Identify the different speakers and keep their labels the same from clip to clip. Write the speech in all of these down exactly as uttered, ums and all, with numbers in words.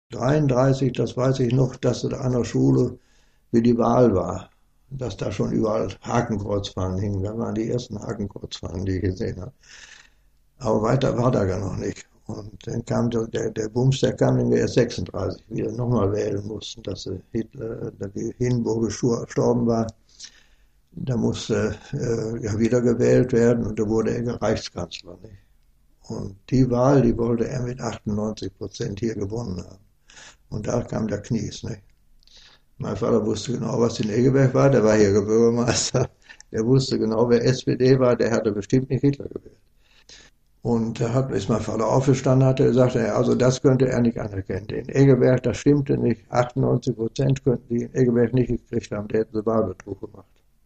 Speaker 1: dreiunddreißig, das weiß ich noch, dass es an der Schule, wie die Wahl war, dass da schon überall Hakenkreuzfahnen hingen. Da waren die ersten Hakenkreuzfahnen, die ich gesehen habe. Aber weiter war da gar noch nicht. Und dann kam der, der, der Bums, der kam dann erst sechsunddreißig, wieder nochmal wählen mussten, dass Hitler, dass Hindenburg gestorben war. Da musste äh, ja wieder gewählt werden und da wurde er Reichskanzler. Nicht? Und die Wahl, die wollte er mit achtundneunzig Prozent hier gewonnen haben. Und da kam der Knies. Nicht? Mein Vater wusste genau, was in Egeberg war, der war hier Bürgermeister. Der wusste genau, wer S P D war, der hatte bestimmt nicht Hitler gewählt. Und da hat, ist mein Vater aufgestanden, hatte gesagt, also das könnte er nicht anerkennen. In Egeberg, das stimmte nicht, achtundneunzig Prozent könnten die in Egeberg nicht gekriegt haben, der hätten sie Wahlbetrug gemacht.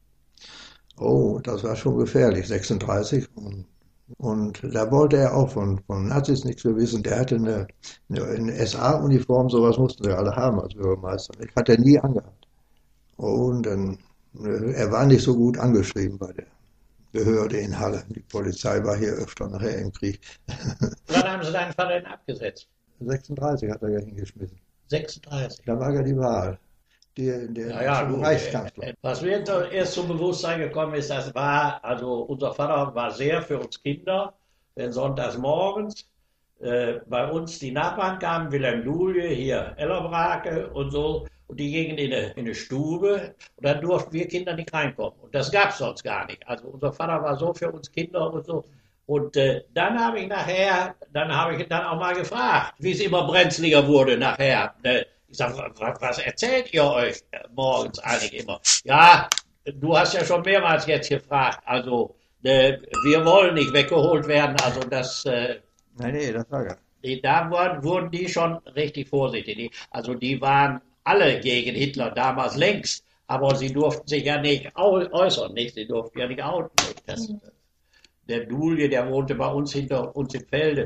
Speaker 1: Oh, das war schon gefährlich, sechsunddreißig. Und, und da wollte er auch von, von Nazis nichts mehr wissen. Der hatte eine, eine, eine S A-Uniform, sowas mussten wir alle haben als Bürgermeister. Ich hatte er nie angehabt. Und dann, er war nicht so gut angeschrieben bei der Behörde in Halle. Die Polizei war hier öfter nachher im Krieg.
Speaker 2: Wann haben Sie deinen Vater denn abgesetzt?
Speaker 1: sechsunddreißig hat er ja hingeschmissen.
Speaker 2: sechsunddreißig?
Speaker 1: Da war ja die Wahl. Der, der
Speaker 2: ja, ja, du,
Speaker 1: Reichskanzler.
Speaker 2: Was mir erst zum Bewusstsein gekommen ist, das war, also unser Vater war sehr für uns Kinder, wenn sonntags morgens äh, bei uns die Nachbarn kamen, Wilhelm Dulje, hier Ellerbrake und so, und die gingen in eine, in eine Stube und dann durften wir Kinder nicht reinkommen. Und das gab es sonst gar nicht. Also unser Vater war so für uns Kinder und so. Und äh, dann habe ich nachher, dann habe ich dann auch mal gefragt, wie es immer brenzliger wurde nachher. Äh, ich sage, was erzählt ihr euch morgens eigentlich immer? Ja, du hast ja schon mehrmals jetzt gefragt. Also äh, wir wollen nicht weggeholt werden. Also das... Äh,
Speaker 1: nein, nee, das war gar
Speaker 2: nicht. Da wurden, wurden die schon richtig vorsichtig. Die, also die waren alle gegen Hitler damals längst, aber sie durften sich ja nicht äußern, nicht? Sie durften ja nicht outen. Nicht? Das, der Dulje, der wohnte bei uns hinter uns im Felde.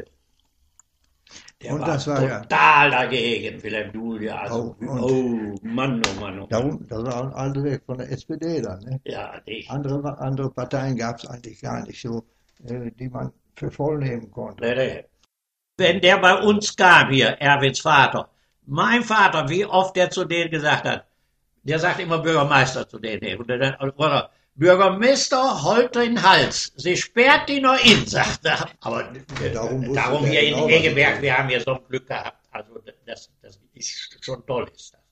Speaker 2: Der
Speaker 1: und
Speaker 2: war,
Speaker 1: das war
Speaker 2: total ja dagegen, Wilhelm Dulje. Also,
Speaker 1: oh,
Speaker 2: oh, Mann, oh Mann, oh
Speaker 1: Mann. Das war ein alter Weg von der S P D dann. Ne?
Speaker 2: Ja, nicht.
Speaker 1: Andere, andere Parteien gab es eigentlich gar nicht so, die man für voll nehmen konnte.
Speaker 2: Nee, nee. Wenn der bei uns kam hier, Erwins Vater, mein Vater, wie oft der zu denen gesagt hat, der sagt immer Bürgermeister zu denen, oder Bürgermeister holt den Hals, sie sperrt ihn noch in, sagt er. Aber ja, darum, darum hier in Egeberg, wir haben hier so ein Glück gehabt, also das, das ist schon toll ist das.